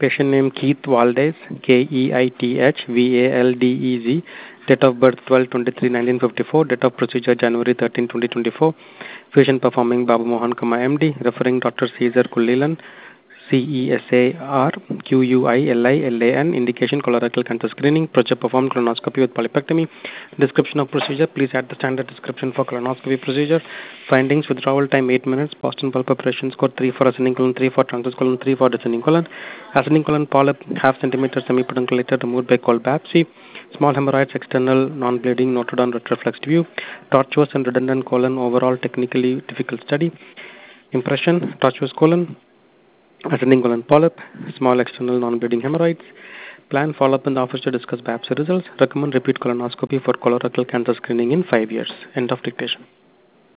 Patient name Keith Valdez, Keithvaldez. Date of birth 12/23/1954. Date of procedure January 13, 2024. Patient performing Babu Mohan, MD. Referring Dr. Caesar Kullilan, CESARQUILILAN. Indication colorectal cancer screening. Procedure performed colonoscopy with polypectomy. Description of procedure. Please add the standard description for colonoscopy procedure. Findings: withdrawal time 8 minutes. Boston pulp preparation score 3 for ascending colon, 3 for transverse colon, 3 for descending colon. Ascending colon polyp half centimeter semipedunculated, removed by cold biopsy. Small hemorrhoids, external, non-bleeding, noted on retroflexed view. Tortuous and redundant colon, overall technically difficult study. Impression: tortuous colon, ascending colon polyp, small external non-bleeding hemorrhoids. Plan follow-up in the office to discuss biopsy results. Recommend repeat colonoscopy for colorectal cancer screening in 5 years. End of dictation.